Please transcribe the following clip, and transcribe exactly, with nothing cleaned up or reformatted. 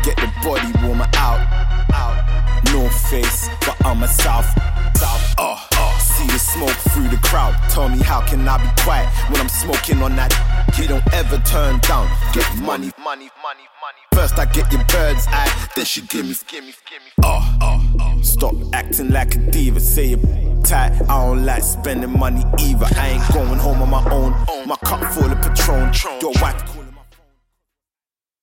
get the body warmer out. Out. North face, but I'm a south. South. Oh, oh. See the smoke through the crowd. Tell me how can I be quiet when I'm smoking on that? You don't ever turn down. Get money, money, money, money. First I get your bird's eye, then she give me, give me, give me. Oh, oh, oh. Stop acting like a diva. Say you're tight. I don't like spending money either. I ain't going home on my own. My cup full of Patron. Your wife.